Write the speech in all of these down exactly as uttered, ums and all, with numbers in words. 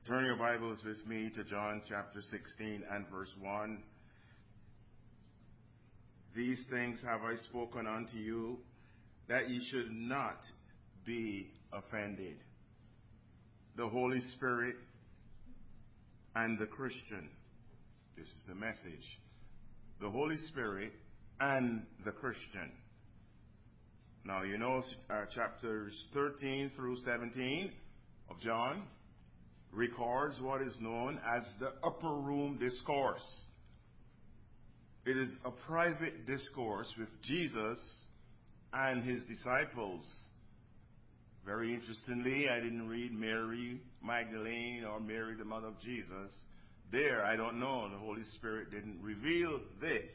Turn your Bibles with me to John chapter sixteen and verse one. These things have I spoken unto you, that ye should not be offended. The Holy Spirit and the Christian. This is the message. The Holy Spirit and the Christian. Now, you know uh, chapters thirteen through seventeen of John records what is known as the upper room discourse. It is a private discourse with Jesus and his disciples. Very interestingly, I didn't read Mary Magdalene or Mary the mother of Jesus. There, I don't know. The Holy Spirit didn't reveal this.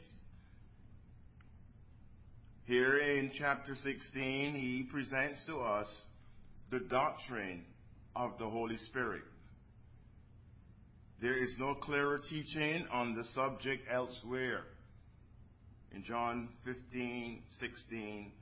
Here in chapter sixteen, he presents to us the doctrine of the Holy Spirit. There is no clearer teaching on the subject elsewhere. In John fifteen, sixteen,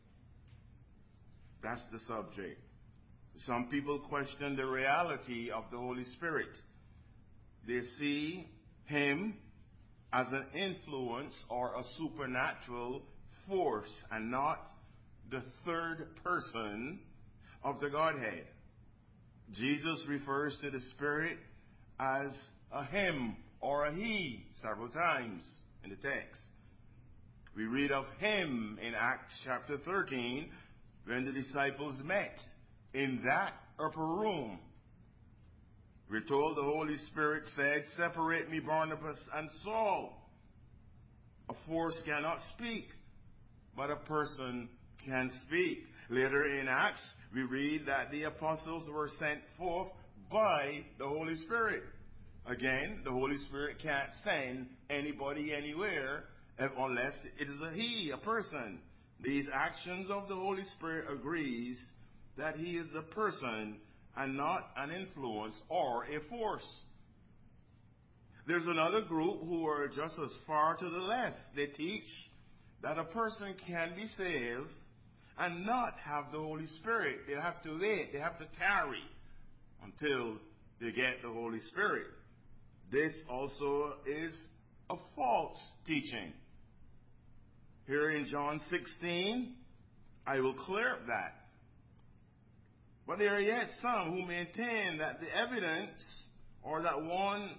that's the subject. Some people question the reality of the Holy Spirit. They see him as an influence or a supernatural force and not the third person of the Godhead. Jesus refers to the Spirit as a him or a he several times in the text. We read of him in Acts chapter thirteen when the disciples met in that upper room. We're told the Holy Spirit said, "Separate me Barnabas and Saul." A force cannot speak, but a person can speak. Later in Acts, we read that the apostles were sent forth by the Holy Spirit. Again, the Holy Spirit can't send anybody anywhere unless it is a he, a person. These actions of the Holy Spirit agrees that he is a person and not an influence or a force. There's another group who are just as far to the left. They teach that a person can be saved and not have the Holy Spirit. They have to wait. They have to tarry until they get the Holy Spirit. This also is a false teaching. Here in John sixteen, I will clear up that. But there are yet some who maintain that the evidence, or that one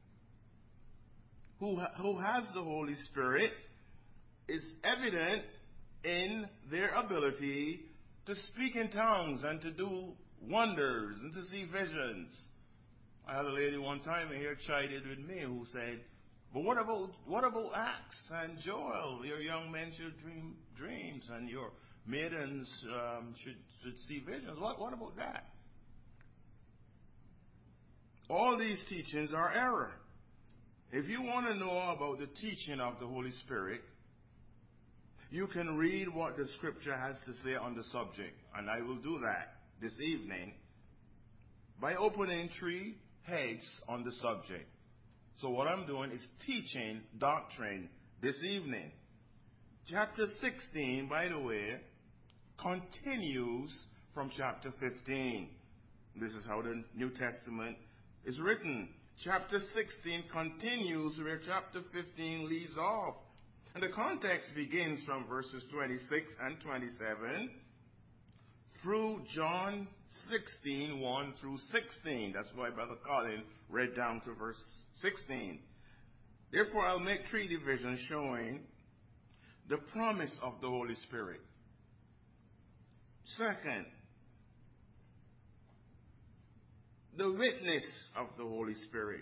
who, who has the Holy Spirit, is evident in their ability to speak in tongues and to do wonders and to see visions. I had a lady one time here chided with me who said, "But what about what about Acts and Joel? Your young men should dream dreams and your maidens um, should should see visions. What what about that?" All these teachings are error. If you want to know about the teaching of the Holy Spirit, you can read what the Scripture has to say on the subject, and I will do that this evening by opening three heads on the subject. So what I'm doing is teaching doctrine this evening. Chapter sixteen, by the way, continues from chapter fifteen. This is how the New Testament is written. Chapter sixteen continues where chapter fifteen leaves off. And the context begins from verses twenty-six and twenty-seven through John sixteen, one through sixteen. That's why Brother Colin read down to verse sixteen. Therefore, I'll make three divisions showing the promise of the Holy Spirit. Second, the witness of the Holy Spirit.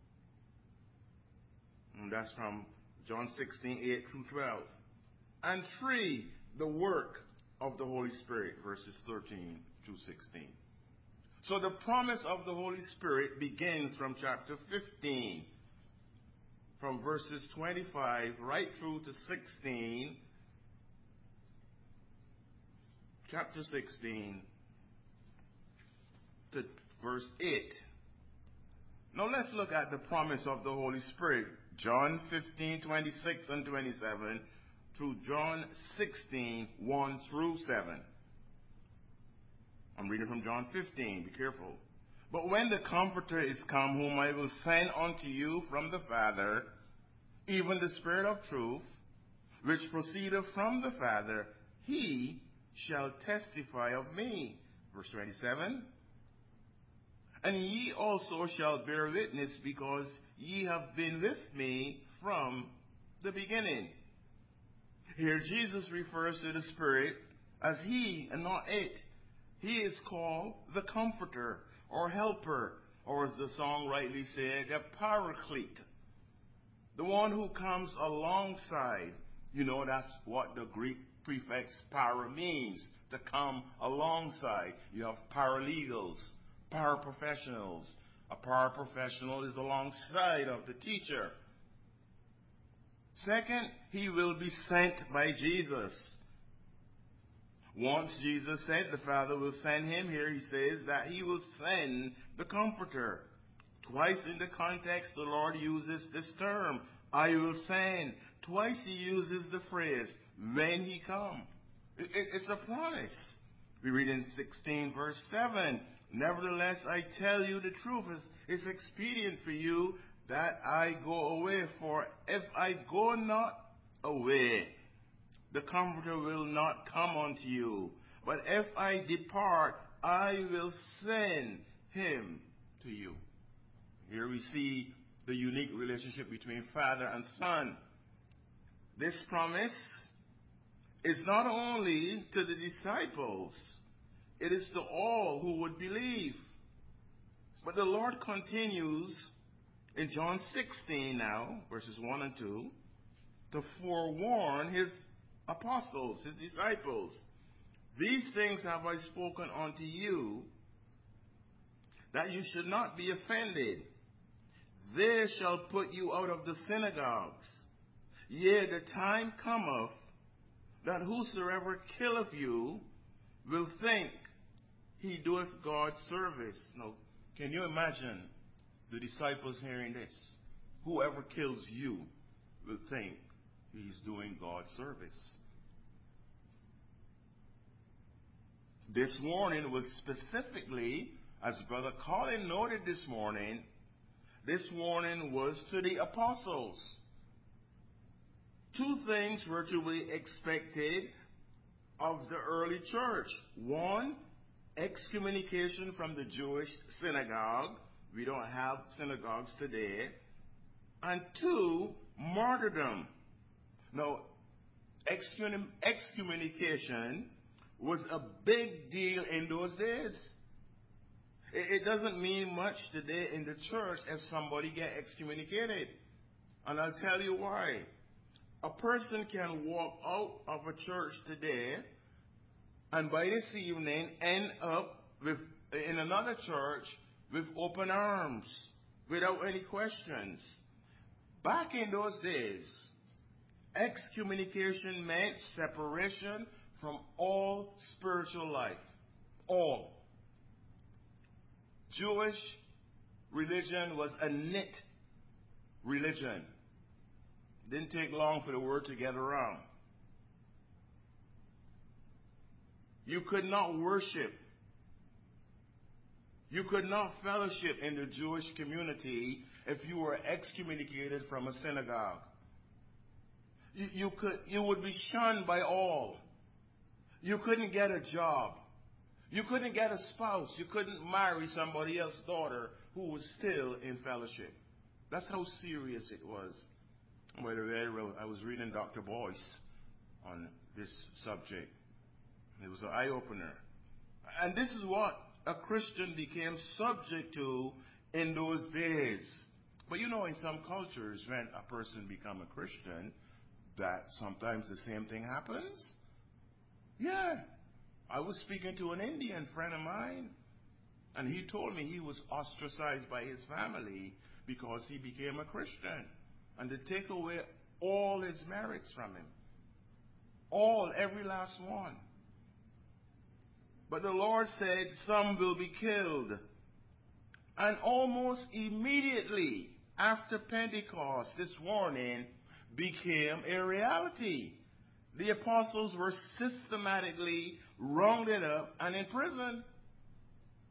And that's from John sixteen, eight through twelve. And three, the work of the Holy Spirit, verses thirteen through sixteen. So the promise of the Holy Spirit begins from chapter fifteen, from verses twenty-five right through to sixteen. Chapter sixteen to verse eight. Now let's look at the promise of the Holy Spirit. John fifteen, twenty-six and twenty-seven through John sixteen, one through seven. I'm reading from John fifteen. Be careful. But when the Comforter is come, whom I will send unto you from the Father, even the Spirit of truth, which proceedeth from the Father, he shall testify of me. Verse twenty-seven. And ye also shall bear witness, because ye have been with me from the beginning. Here Jesus refers to the Spirit as he and not it. He is called the Comforter or Helper, or as the song rightly said, the Paraclete. The one who comes alongside. You know, that's what the Greek prefix para means, to come alongside. You have paralegals, paraprofessionals. A paraprofessional is alongside of the teacher. Second, he will be sent by Jesus. Once Jesus said the Father will send him, here he says that he will send the Comforter. Twice in the context the Lord uses this term, I will send. Twice he uses the phrase, when he come. It, it, it's a promise. We read in sixteen verse seven, nevertheless I tell you the truth, it's, it's expedient for you that I go away, for if I go not away, the Comforter will not come unto you. But if I depart, I will send him to you. Here we see the unique relationship between Father and Son. This promise is not only to the disciples, it is to all who would believe. But the Lord continues in John sixteen now, verses one and two, to forewarn his apostles, his disciples. These things have I spoken unto you, that you should not be offended. They shall put you out of the synagogues. Yea, the time cometh that whosoever killeth you will think he doeth God service. Now, can you imagine the disciples hearing this? Whoever kills you will think he's doing God service. This warning was specifically, as Brother Colin noted this morning, this warning was to the apostles. Two things were to be expected of the early church. One, excommunication from the Jewish synagogue. We don't have synagogues today. And two, martyrdom. Now, excom- excommunication was a big deal in those days. It, it doesn't mean much today in the church if somebody gets excommunicated. And I'll tell you why. A person can walk out of a church today and by this evening end up with, in another church with open arms without any questions. Back in those days, excommunication meant separation from all spiritual life. All. Jewish religion was a knit religion. Didn't take long for the word to get around. You could not worship. You could not fellowship in the Jewish community if you were excommunicated from a synagogue. You, you could, you would be shunned by all. You couldn't get a job. You couldn't get a spouse. You couldn't marry somebody else's daughter who was still in fellowship. That's how serious it was. By the way, I was reading Doctor Boyce on this subject. It was an eye-opener. And this is what a Christian became subject to in those days. But you know, in some cultures, when a person becomes a Christian, that sometimes the same thing happens. Yeah. I was speaking to an Indian friend of mine, and he told me he was ostracized by his family because he became a Christian. And they take away all his merits from him. All, every last one. But the Lord said, some will be killed. And almost immediately after Pentecost, this warning became a reality. The apostles were systematically rounded up and imprisoned.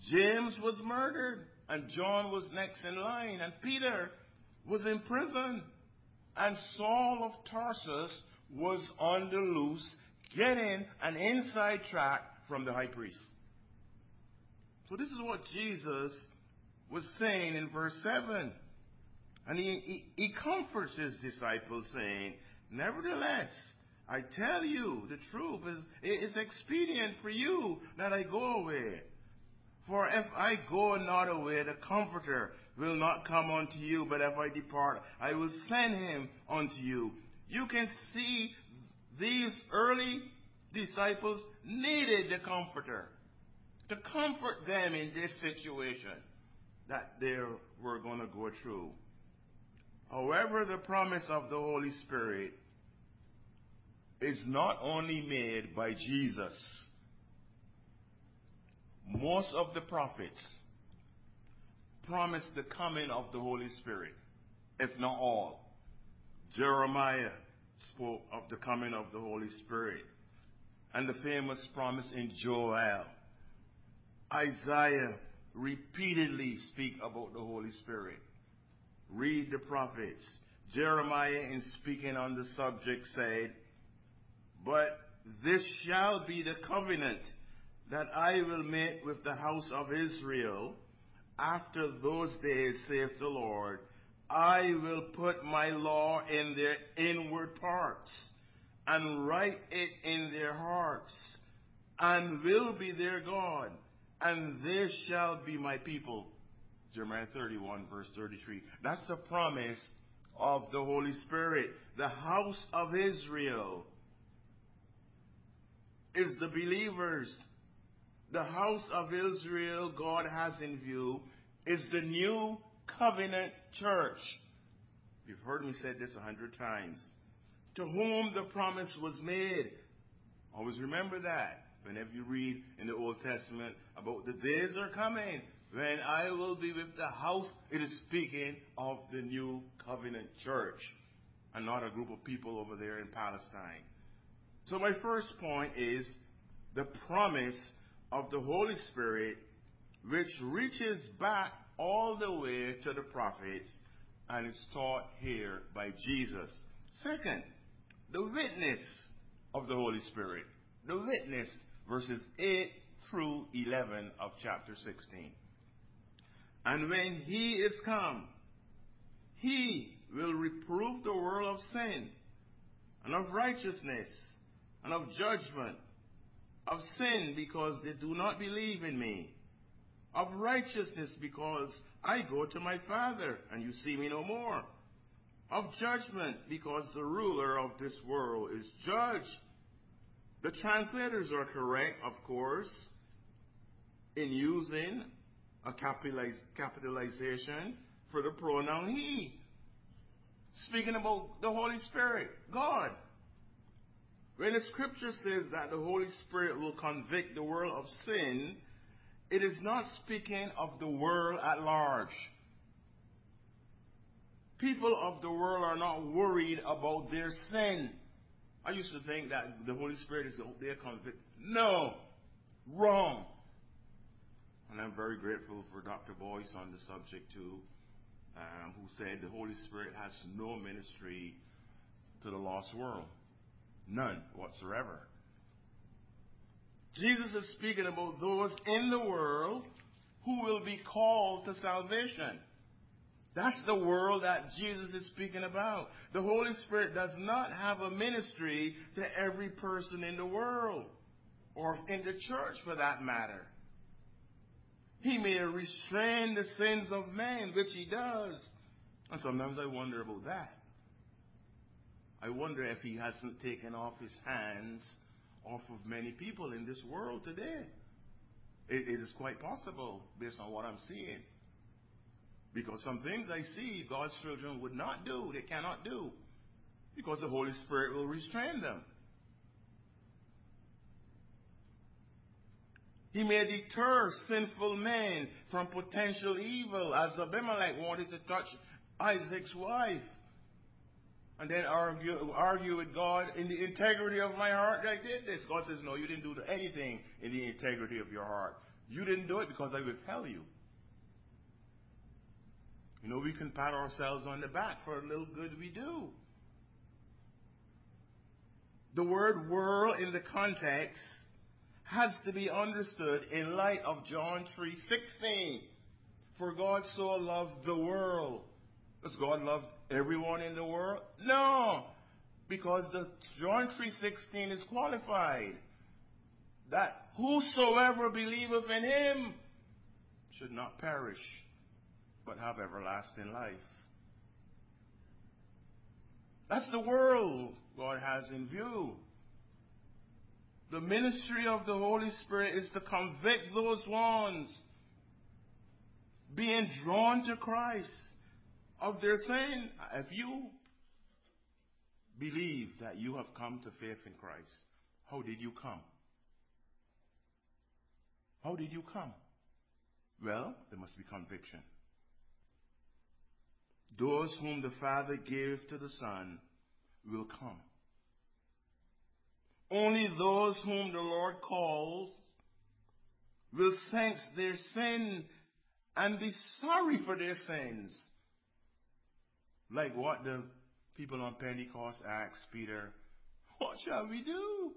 James was murdered, and John was next in line, and Peter was in prison, and Saul of Tarsus was on the loose, getting an inside track from the high priest. So this is what Jesus was saying in verse seven. And he, he, he comforts his disciples, saying, nevertheless, I tell you the truth, is it is expedient for you that I go away. For if I go not away, the Comforter will not come unto you, but if I depart, I will send him unto you. You can see these early disciples needed the Comforter to comfort them in this situation that they were going to go through. However, the promise of the Holy Spirit is not only made by Jesus. Most of the prophets promised the coming of the Holy Spirit, if not all. Jeremiah spoke of the coming of the Holy Spirit, and the famous promise in Joel. Isaiah repeatedly speak about the Holy Spirit. Read the prophets. Jeremiah, in speaking on the subject, said, but this shall be the covenant that I will make with the house of Israel after those days, saith the Lord. I will put my law in their inward parts and write it in their hearts, and will be their God, and they shall be my people. Jeremiah thirty-one, verse thirty-three. That's the promise of the Holy Spirit. The house of Israel is the believers. The house of Israel God has in view is the new covenant church. You've heard me say this a hundred times. To whom the promise was made. Always remember that. Whenever you read in the Old Testament about the days are coming when I will be with the house, it is speaking of the new covenant church and not a group of people over there in Palestine. So my first point is the promise of the Holy Spirit, which reaches back all the way to the prophets and is taught here by Jesus. Second, the witness of the Holy Spirit. The witness, verses eight through eleven of chapter sixteen. And when he is come, he will reprove the world of sin, and of righteousness, and of judgment. Of sin, because they do not believe in me. Of righteousness, because I go to my Father, and you see me no more. Of judgment, because the ruler of this world is judged. The translators are correct, of course, in using a capitaliz- capitalization for the pronoun he. Speaking about the Holy Spirit, God. When the scripture says that the Holy Spirit will convict the world of sin, it is not speaking of the world at large. People of the world are not worried about their sin. I used to think that the Holy Spirit is out there convict. No, wrong. And I'm very grateful for Doctor Boyce on the subject too, um, who said the Holy Spirit has no ministry to the lost world. None whatsoever. Jesus is speaking about those in the world who will be called to salvation. That's the world that Jesus is speaking about. The Holy Spirit does not have a ministry to every person in the world, or in the church for that matter. He may restrain the sins of men, which he does. And sometimes I wonder about that. I wonder if he hasn't taken off his hands off of many people in this world today. It, it is quite possible based on what I'm seeing. Because some things I see God's children would not do, they cannot do. Because the Holy Spirit will restrain them. He may deter sinful men from potential evil, as Abimelech wanted to touch Isaac's wife. And then argue, argue with God, in the integrity of my heart, I did this. God says, no, you didn't do anything in the integrity of your heart. You didn't do it because I will tell you. You know, we can pat ourselves on the back for a little good we do. The word world in the context has to be understood in light of John three sixteen. For God so loved the world. Does God love everyone in the world? No. Because the John three sixteen is qualified. That whosoever believeth in him should not perish, but have everlasting life. That's the world God has in view. The ministry of the Holy Spirit is to convict those ones being drawn to Christ of their sin. If you believe that you have come to faith in Christ, how did you come? How did you come? Well, there must be conviction. Those whom the Father gave to the Son will come. Only those whom the Lord calls will sense their sin and be sorry for their sins. Like what the people on Pentecost asked Peter, what shall we do?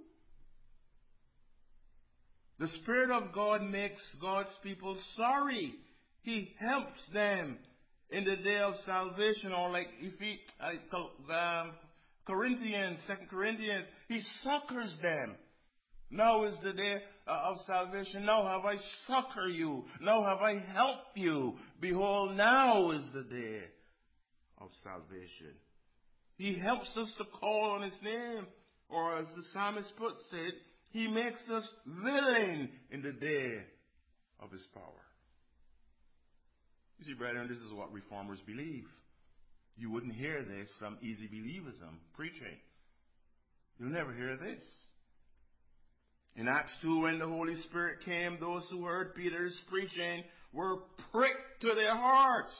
The Spirit of God makes God's people sorry. He helps them in the day of salvation, or like if he, uh, um, Corinthians, Second Corinthians, he succors them. Now is the day uh, of salvation. Now have I succored you. Now have I helped you. Behold, now is the day of salvation. He helps us to call on his name. Or as the psalmist puts it, he makes us willing in the day of his power. You see, brethren, this is what reformers believe. You wouldn't hear this from easy believism preaching. You'll never hear this. In Acts two, when the Holy Spirit came, those who heard Peter's preaching were pricked to their hearts.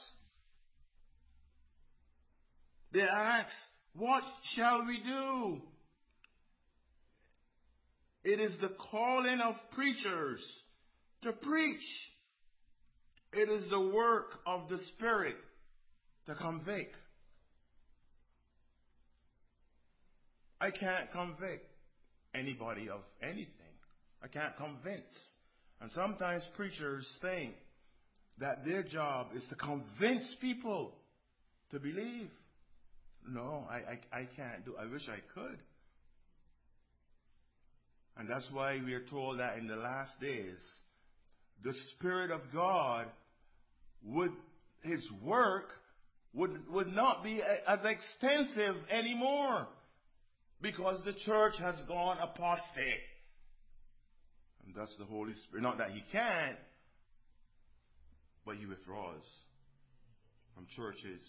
They asked, what shall we do? It is the calling of preachers to preach. It is the work of the Spirit to convict. I can't convict anybody of anything. I can't convince. And sometimes preachers think that their job is to convince people to believe. No, I, I, I can't do. I wish I could. And that's why we are told that in the last days, the Spirit of God would, his work would, would not be as extensive anymore, because the church has gone apostate. And thus the Holy Spirit, not that he can't, but he withdraws from churches,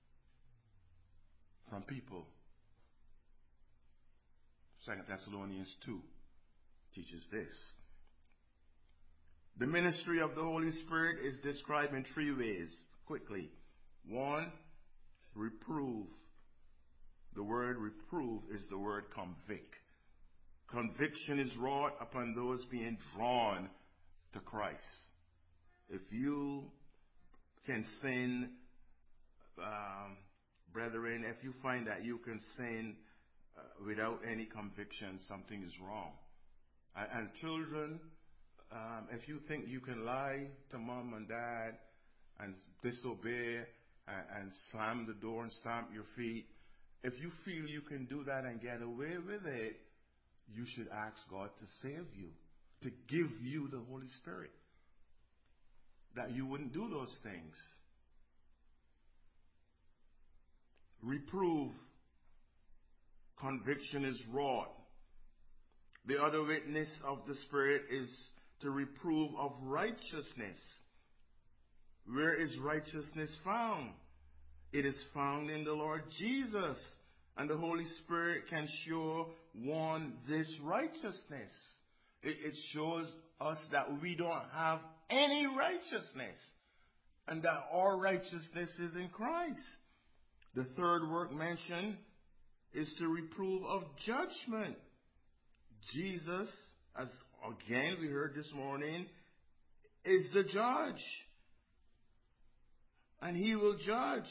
from people. Second Thessalonians two teaches this. The ministry of the Holy Spirit is described in three ways, quickly. One, reprove. The word reprove is the word convict. Conviction is wrought upon those being drawn to Christ. If you can sin, um, brethren, if you find that you can sin uh, without any conviction, something is wrong. And, and children, um, if you think you can lie to mom and dad and disobey and, and slam the door and stamp your feet, if you feel you can do that and get away with it, you should ask God to save you, to give you the Holy Spirit, that you wouldn't do those things. Reprove. Conviction is wrought. The other witness of the Spirit is to reprove of righteousness. Where is righteousness found? It is found in the Lord Jesus. And the Holy Spirit can show one this righteousness. It, it shows us that we don't have any righteousness, and that our righteousness is in Christ. The third work mentioned is to reprove of judgment. Jesus, as again we heard this morning, is the judge. And he will judge.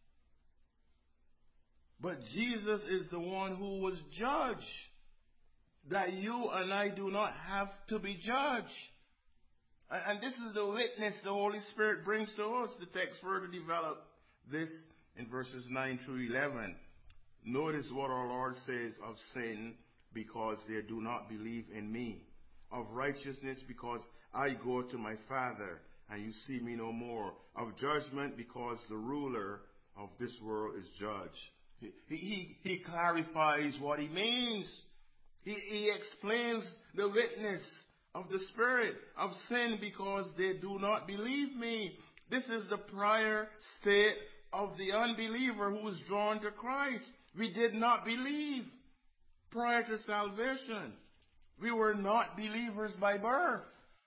But Jesus is the one who was judged, that you and I do not have to be judged. And, and this is the witness the Holy Spirit brings to us. The text further develops this in verses nine through eleven. Notice what our Lord says of sin, because they do not believe in me. Of righteousness, because I go to my Father, and you see me no more. Of judgment, because the ruler of this world is judged. He, he, he clarifies what he means. He, he explains the witness of the Spirit. Of sin, because they do not believe me. This is the prior state of the unbeliever who was drawn to Christ. We did not believe prior to salvation. We were not believers by birth.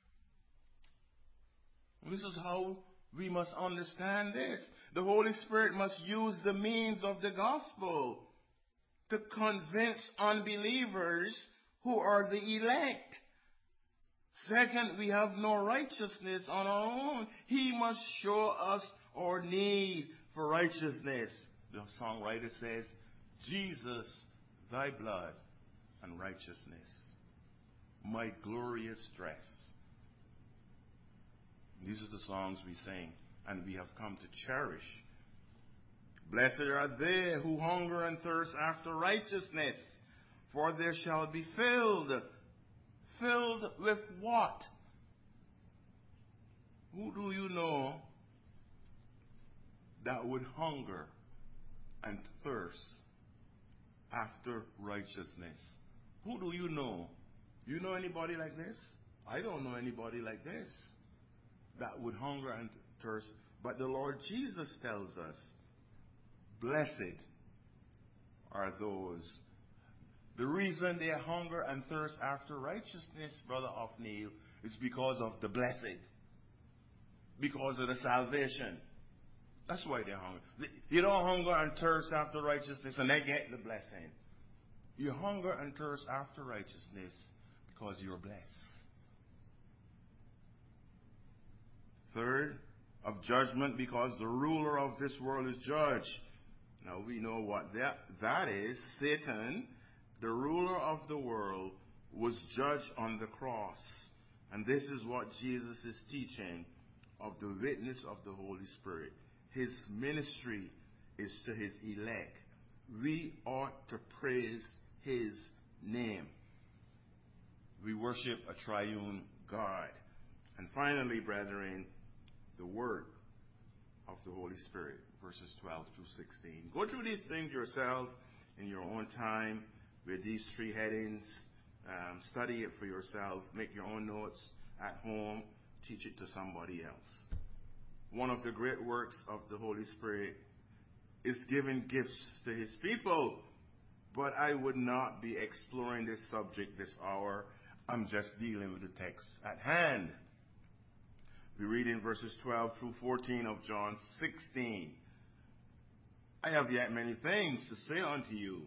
This is how we must understand this. The Holy Spirit must use the means of the gospel to convince unbelievers who are the elect. Second, we have no righteousness on our own. He must show us our need for righteousness. The songwriter says, Jesus, thy blood and righteousness, my glorious dress. These are the songs we sing, and we have come to cherish. Blessed are they who hunger and thirst after righteousness, for they shall be filled. Filled with what? Who do you know that would hunger and thirst after righteousness? Who do you know? You know anybody like this? I don't know anybody like this that would hunger and thirst. But the Lord Jesus tells us, blessed are those. The reason they hunger and thirst after righteousness, Brother Othniel, is because of the blessed. Because of the salvation. That's why they hunger. You don't hunger and thirst after righteousness and they get the blessing. You hunger and thirst after righteousness because you're blessed. Third, of judgment, because the ruler of this world is judged. Now we know what that, that is. Satan, the ruler of the world, was judged on the cross. And this is what Jesus is teaching of the witness of the Holy Spirit. His ministry is to his elect. We ought to praise his name. We worship a triune God. And finally, brethren, the word of the Holy Spirit, verses twelve through sixteen. Go through these things yourself in your own time with these three headings. Um, study it for yourself. Make your own notes at home. Teach it to somebody else. One of the great works of the Holy Spirit is giving gifts to his people. But I would not be exploring this subject this hour. I'm just dealing with the text at hand. We read in verses twelve through fourteen of John sixteen. I have yet many things to say unto you,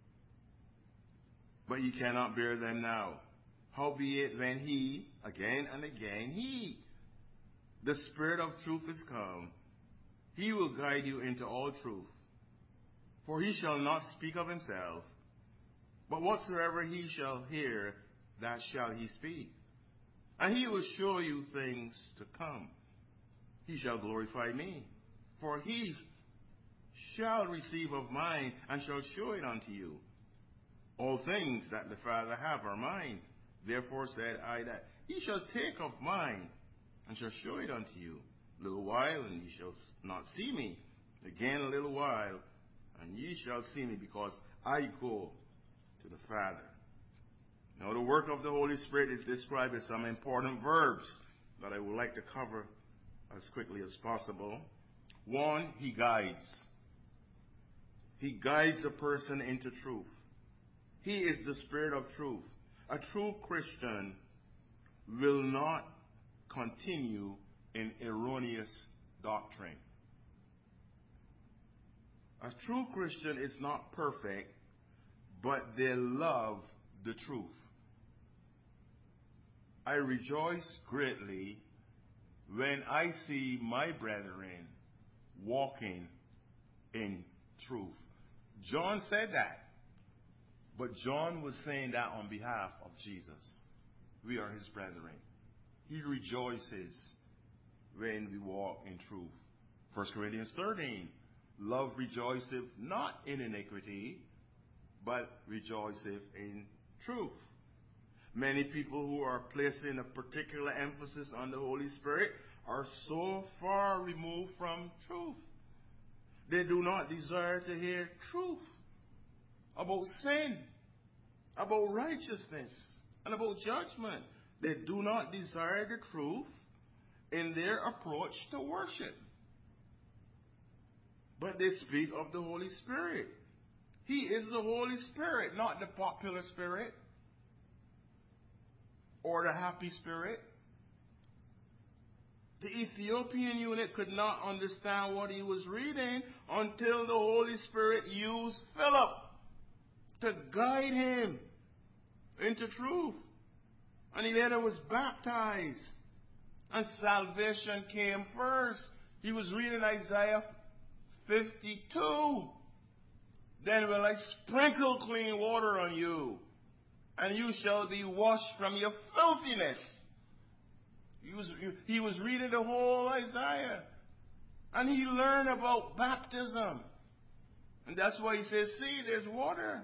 but ye cannot bear them now. Howbeit when he, again and again he, the Spirit of truth is come, he will guide you into all truth. For he shall not speak of himself, but whatsoever he shall hear, that shall he speak. And he will show you things to come. He shall glorify me, for he shall receive of mine, and shall show it unto you. All things that the Father have are mine. Therefore said I that he shall take of mine, and shall show it unto you. A little while, and ye shall not see me. Again a little while, and ye shall see me, because I go to the Father. Now the work of the Holy Spirit is described as some important verbs that I would like to cover as quickly as possible. One, he guides. He guides a person into truth. He is the Spirit of truth. A true Christian will not continue in erroneous doctrine. A true Christian is not perfect, but they love the truth. I rejoice greatly when I see my brethren walking in truth. John said that. But John was saying that on behalf of Jesus. We are his brethren. He rejoices when we walk in truth. First Corinthians thirteen. Love rejoiceth not in iniquity, but rejoiceth in truth. Many people who are placing a particular emphasis on the Holy Spirit are so far removed from truth. They do not desire to hear truth about sin, about righteousness, and about judgment. They do not desire the truth in their approach to worship. But they speak of the Holy Spirit. He is the Holy Spirit, not the popular spirit or the happy spirit. The Ethiopian eunuch could not understand what he was reading until the Holy Spirit used Philip to guide him into truth. And he later was baptized. And salvation came first. He was reading Isaiah fifty-two. Then will I sprinkle clean water on you, and you shall be washed from your filthiness. He was, he was reading the whole Isaiah. And he learned about baptism. And that's why he says, see, there's water.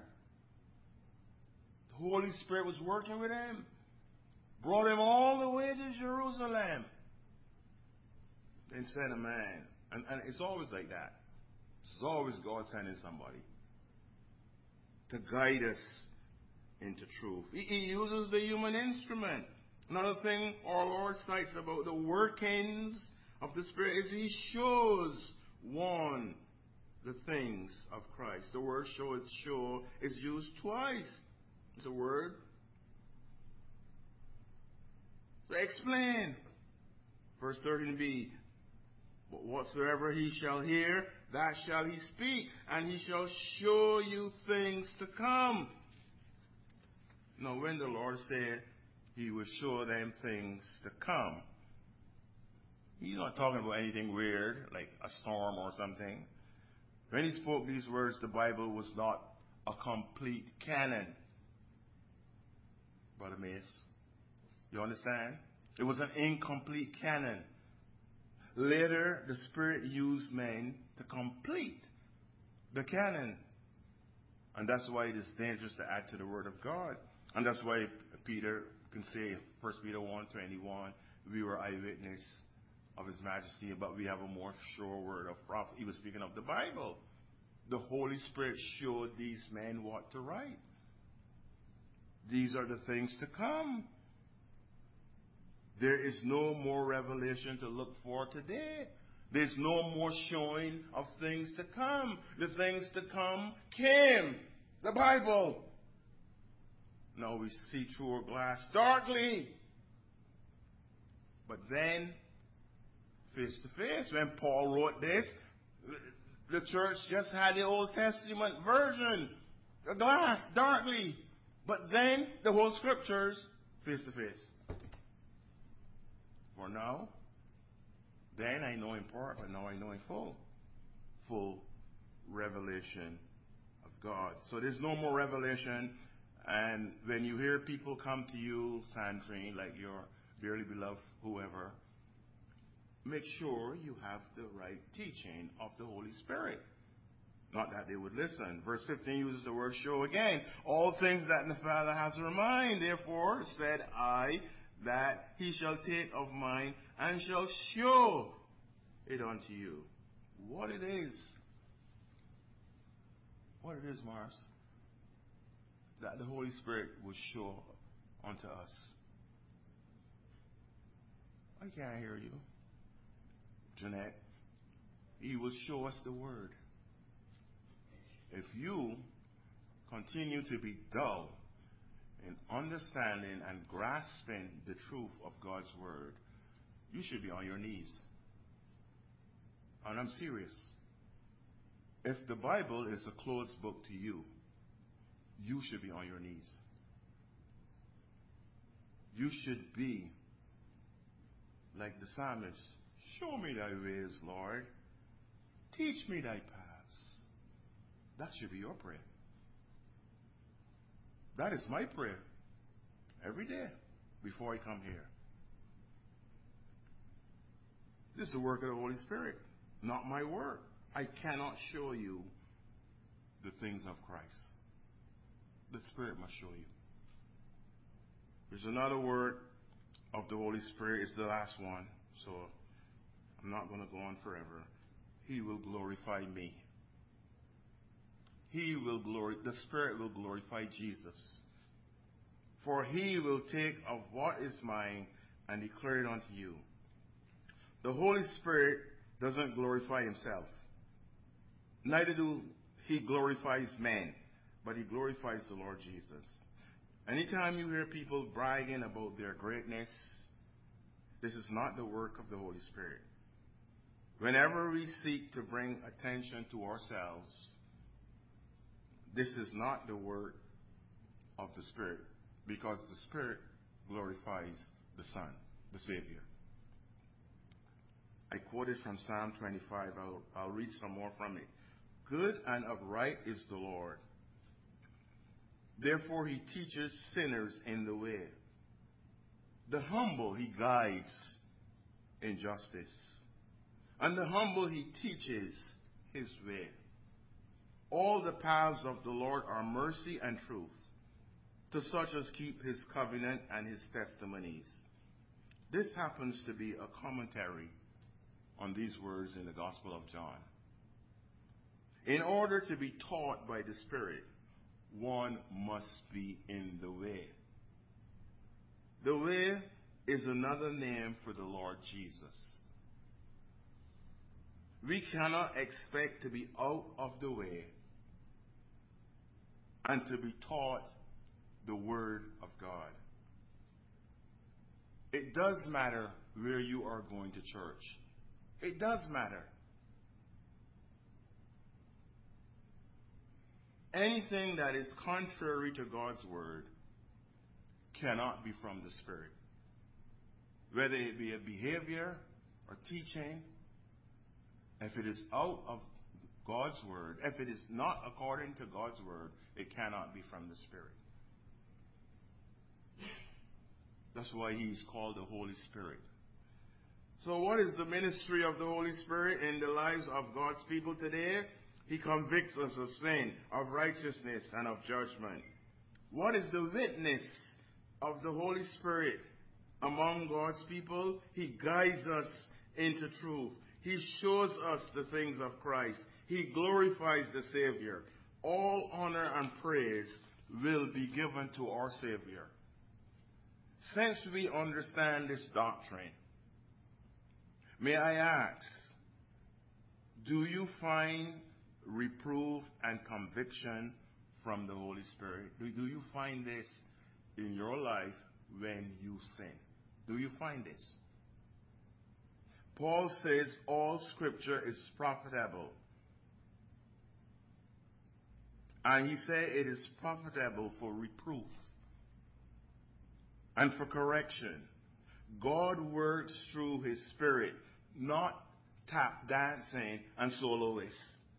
The Holy Spirit was working with him. Brought him all the way to Jerusalem. Then sent a man. And, and it's always like that. It's always God sending somebody to guide us into truth. He, he uses the human instrument. Another thing our Lord cites about the workings of the Spirit is he shows one the things of Christ. The word show, show is used twice. It's a word to explain. Verse thirteen b. But whatsoever he shall hear, that shall he speak, and he shall show you things to come. Now, when the Lord said he will show them things to come, he's not talking about anything weird, like a storm or something. When he spoke these words, the Bible was not a complete canon. Brother Mace, you understand? It was an incomplete canon. Later, the Spirit used men to complete the canon. And that's why it is dangerous to add to the Word of God. And that's why Peter can say, First Peter one twenty-one, we were eyewitness of His Majesty, but we have a more sure word of prophet. He was speaking of the Bible. The Holy Spirit showed these men what to write. These are the things to come. There is no more revelation to look for today. There's no more showing of things to come. The things to come came. The Bible. Now we see through a glass darkly. But then, face to face, when Paul wrote this, the church just had the Old Testament version. A glass darkly. But then, the whole scriptures, face to face. For now, then I know in part, but now I know in full. Full revelation of God. So there's no more revelation. And when you hear people come to you, Sandrine, like your dearly beloved whoever, make sure you have the right teaching of the Holy Spirit. Not that they would listen. Verse fifteen uses the word show again. All things that the Father has in mind, therefore said I, that he shall take of mine and shall show it unto you. What it is. What it is, Mars. That the Holy Spirit will show unto us. I can't hear you. Jeanette. He will show us the word. If you continue to be dull in understanding and grasping the truth of God's word, you should be on your knees. And I'm serious. If the Bible is a closed book to you, you should be on your knees. You should be like the psalmist, show me thy ways, Lord. Teach me thy paths. That should be your prayer. That is my prayer every day before I come here. This is the work of the Holy Spirit, not my work. I cannot show you the things of Christ. The Spirit must show you. There's another word of the Holy Spirit. It's the last one, so I'm not going to go on forever. He will glorify me. He will glory. The Spirit will glorify Jesus. For he will take of what is mine and declare it unto you. The Holy Spirit doesn't glorify himself. Neither do he glorifies men, but he glorifies the Lord Jesus. Anytime you hear people bragging about their greatness, this is not the work of the Holy Spirit. Whenever we seek to bring attention to ourselves, this is not the work of the Spirit, because the Spirit glorifies the Son, the Savior. I quoted from Psalm twenty-five. I'll, I'll read some more from it. Good and upright is the Lord. Therefore he teaches sinners in the way. The humble he guides in justice. And the humble he teaches his way. All the paths of the Lord are mercy and truth, to such as keep his covenant and his testimonies. This happens to be a commentary on these words in the Gospel of John. In order to be taught by the Spirit, one must be in the way. The way is another name for the Lord Jesus. We cannot expect to be out of the way and to be taught the Word of God. It does matter where you are going to church. It does matter. Anything that is contrary to God's Word cannot be from the Spirit. Whether it be a behavior or teaching, if it is out of God's Word, if it is not according to God's Word, it cannot be from the Spirit. That's why he's called the Holy Spirit. So what is the ministry of the Holy Spirit in the lives of God's people today? He convicts us of sin, of righteousness, and of judgment. What is the witness of the Holy Spirit among God's people? He guides us into truth. He shows us the things of Christ. He glorifies the Savior. All honor and praise will be given to our Savior. Since we understand this doctrine, may I ask, do you find reproof and conviction from the Holy Spirit? Do, do you find this in your life when you sin? Do you find this? Paul says all Scripture is profitable. And he said it is profitable for reproof and for correction. God works through his Spirit, not tap dancing and soloists,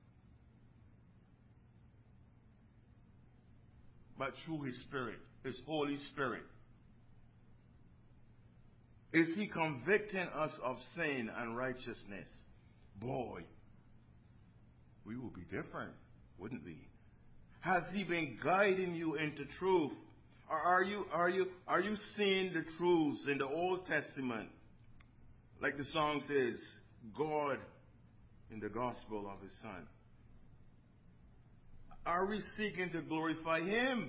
but through his Spirit, his Holy Spirit. Is he convicting us of sin and righteousness? Boy, we will be different, wouldn't we? Has he been guiding you into truth? Or are you, are you, are you seeing the truths in the Old Testament? Like the song says, God in the gospel of his Son. Are we seeking to glorify him?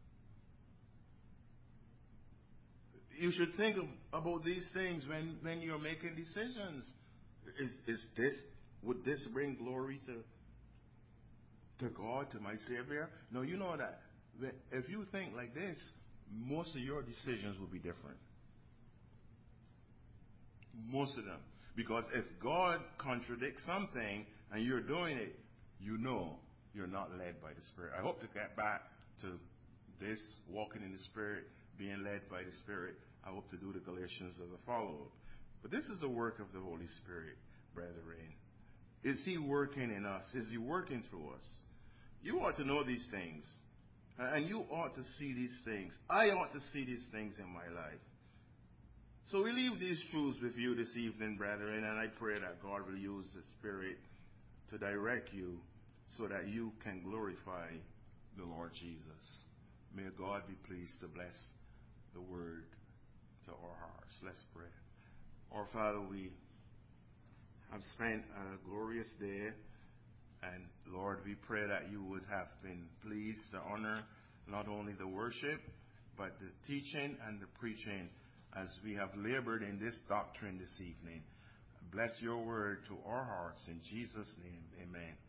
You should think of, about these things when, when you're making decisions. Is, is this, would this bring glory to, to God, to my Savior? No, you know that if you think like this, most of your decisions will be different. Most of them. Because if God contradicts something and you're doing it, you know you're not led by the Spirit. I hope to get back to this, walking in the Spirit, being led by the Spirit. I hope to do the Galatians as a follow-up. But this is the work of the Holy Spirit, brethren. Is He working in us? Is He working through us? You ought to know these things. And you ought to see these things. I ought to see these things in my life. So we leave these truths with you this evening, brethren, and I pray that God will use the Spirit to direct you so that you can glorify the Lord Jesus. May God be pleased to bless the word to our hearts. Let's pray. Our Father, we have spent a glorious day, and Lord, we pray that you would have been pleased to honor not only the worship, but the teaching and the preaching as we have labored in this doctrine this evening. Bless your word to our hearts. In Jesus' name, amen.